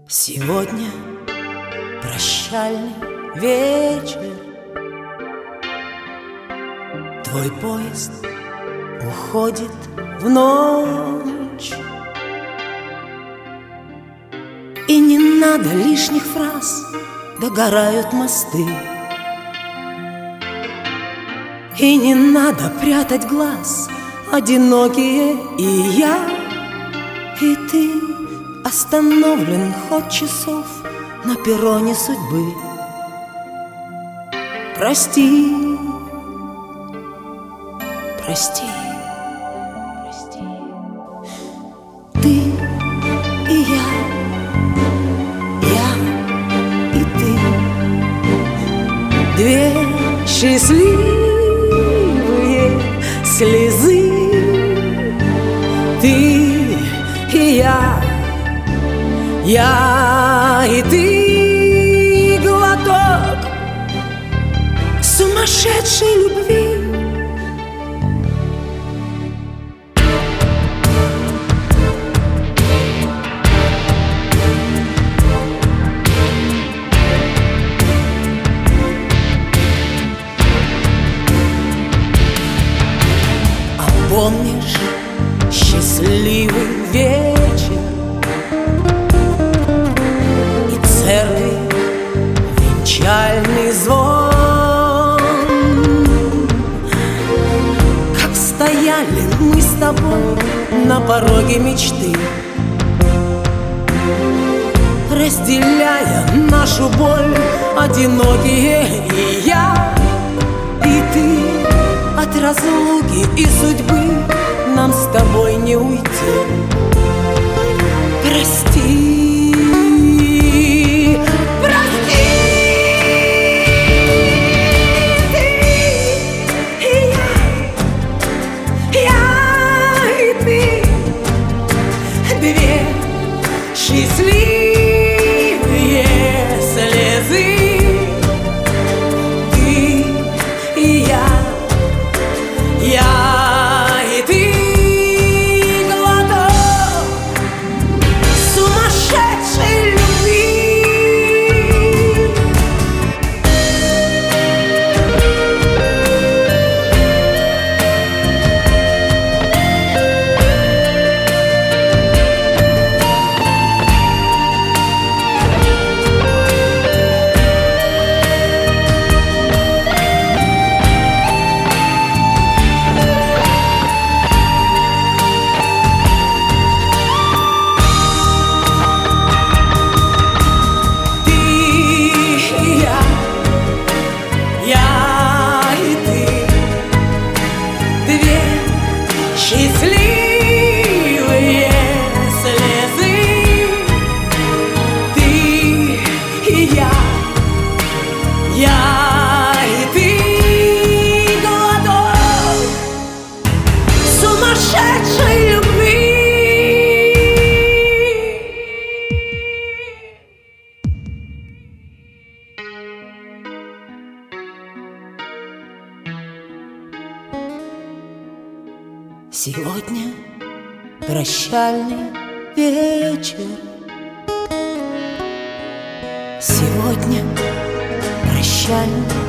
Сегодня прощальный вечер, твой поезд уходит в ночь. И не надо лишних фраз, догорают мосты. И не надо прятать глаз, одинокие и я, и ты. Остановлен ход часов на перроне судьбы. Прости, прости, прости. Ты и я и ты. Две счастливые слезы. Ты и я и ты. Глоток сумасшедшей любви. А помнишь счастливый вечер и церкви венчальный звон? Как стояли мы с тобой на пороге мечты, разделяя нашу боль, одинокие и я, и ты. От разлуки и судьбы нам с тобой не уйти. Прости, прости. Ты и я и ты. Две счастливые слезы. Ты и я и ты. Глоток сумасшедшей любви. Счастливые слезы. Ты и я и ты. Глоток сумасшедшей любви. Сегодня прощальный вечер. Сегодня прощальный